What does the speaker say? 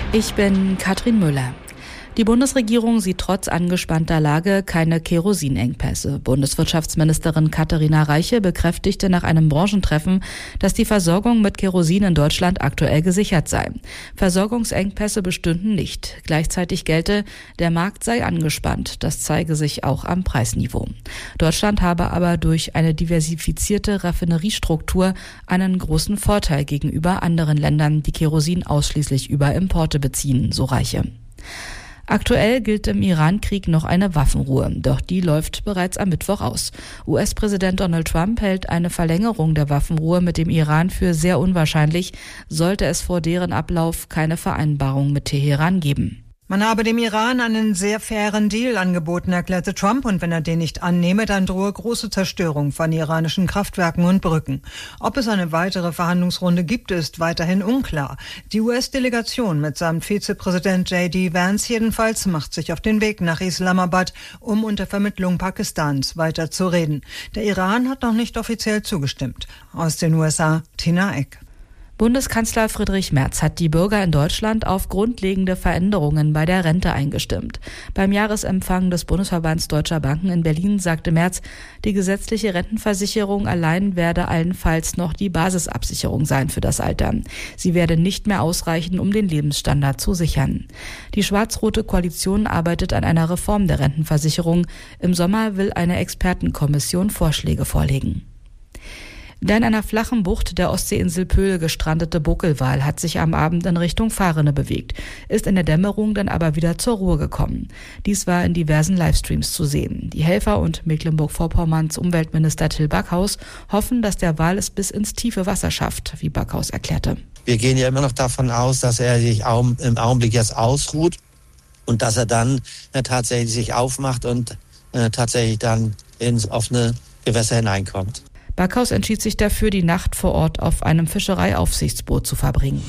Ich bin Katrin Müller. Die Bundesregierung sieht trotz angespannter Lage keine Kerosinengpässe. Bundeswirtschaftsministerin Katharina Reiche bekräftigte nach einem Branchentreffen, dass die Versorgung mit Kerosin in Deutschland aktuell gesichert sei. Versorgungsengpässe bestünden nicht. Gleichzeitig gelte, der Markt sei angespannt. Das zeige sich auch am Preisniveau. Deutschland habe aber durch eine diversifizierte Raffineriestruktur einen großen Vorteil gegenüber anderen Ländern, die Kerosin ausschließlich über Importe beziehen, so Reiche. Aktuell gilt im Iran-Krieg noch eine Waffenruhe, doch die läuft bereits am Mittwoch aus. US-Präsident Donald Trump hält eine Verlängerung der Waffenruhe mit dem Iran für sehr unwahrscheinlich, sollte es vor deren Ablauf keine Vereinbarung mit Teheran geben. Man habe dem Iran einen sehr fairen Deal angeboten, erklärte Trump, und wenn er den nicht annehme, dann drohe große Zerstörung von iranischen Kraftwerken und Brücken. Ob es eine weitere Verhandlungsrunde gibt, ist weiterhin unklar. Die US-Delegation mitsamt Vizepräsident J.D. Vance jedenfalls macht sich auf den Weg nach Islamabad, um unter Vermittlung Pakistans weiter zu reden. Der Iran hat noch nicht offiziell zugestimmt. Aus den USA, Tina Eck. Bundeskanzler Friedrich Merz hat die Bürger in Deutschland auf grundlegende Veränderungen bei der Rente eingestimmt. Beim Jahresempfang des Bundesverbands Deutscher Banken in Berlin sagte Merz, die gesetzliche Rentenversicherung allein werde allenfalls noch die Basisabsicherung sein für das Alter. Sie werde nicht mehr ausreichen, um den Lebensstandard zu sichern. Die schwarz-rote Koalition arbeitet an einer Reform der Rentenversicherung. Im Sommer will eine Expertenkommission Vorschläge vorlegen. Der in einer flachen Bucht der Ostseeinsel Pöhl gestrandete Buckelwal hat sich am Abend in Richtung Fahrrinne bewegt, ist in der Dämmerung dann aber wieder zur Ruhe gekommen. Dies war in diversen Livestreams zu sehen. Die Helfer und Mecklenburg-Vorpommerns Umweltminister Till Backhaus hoffen, dass der Wal es bis ins tiefe Wasser schafft, wie Backhaus erklärte. Wir gehen ja immer noch davon aus, dass er sich im Augenblick jetzt ausruht und dass er dann tatsächlich sich aufmacht und tatsächlich dann ins offene Gewässer hineinkommt. Backhaus entschied sich dafür, die Nacht vor Ort auf einem Fischereiaufsichtsboot zu verbringen.